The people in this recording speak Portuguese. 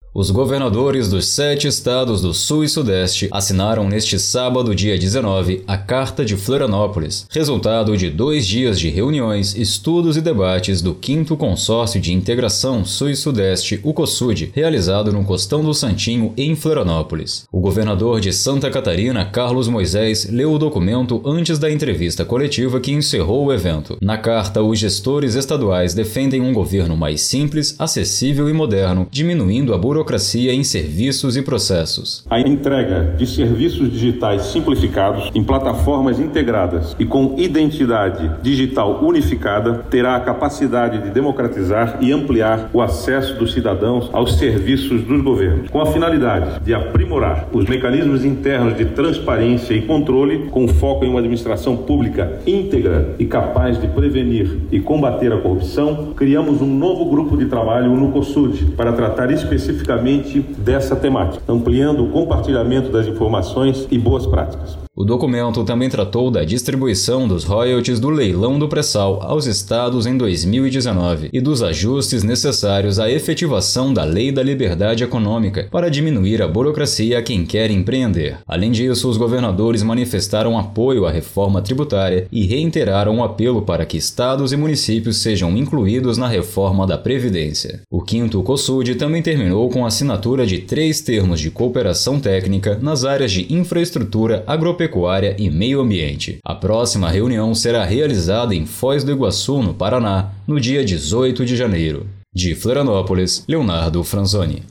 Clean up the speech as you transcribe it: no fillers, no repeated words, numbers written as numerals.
Os governadores dos 7 estados do Sul e Sudeste assinaram neste sábado, dia 19, a Carta de Florianópolis, resultado de 2 dias de reuniões, estudos e debates do 5º Consórcio de Integração Sul e Sudeste, o COSUD, realizado no Costão do Santinho, em Florianópolis. O governador de Santa Catarina, Carlos Moisés, leu o documento antes da entrevista coletiva que encerrou o evento. Na carta, os gestores estaduais defendem um governo mais simples, acessível e moderno, diminuindo a burocracia em serviços e processos. A entrega de serviços digitais simplificados em plataformas integradas e com identidade digital unificada terá a capacidade de democratizar e ampliar o acesso dos cidadãos aos serviços dos governos, com a finalidade de aprimorar os mecanismos internos de transparência e controle, com foco em uma administração pública íntegra e capaz de prevenir e combater a corrupção. Criamos um novo grupo de trabalho no COSUD para tratar especificamente dessa temática, ampliando o compartilhamento das informações e boas práticas. O documento também tratou da distribuição dos royalties do leilão do pré-sal aos estados em 2019 e dos ajustes necessários à efetivação da Lei da Liberdade Econômica para diminuir a burocracia a quem quer empreender. Além disso, os governadores manifestaram apoio à reforma tributária e reiteraram o apelo para que estados e municípios sejam incluídos na reforma da Previdência. O 5º COSUD também terminou com a assinatura de 3 termos de cooperação técnica nas áreas de infraestrutura, agropecuária e meio ambiente. A próxima reunião será realizada em Foz do Iguaçu, no Paraná, no dia 18 de janeiro. De Florianópolis, Leonardo Franzoni.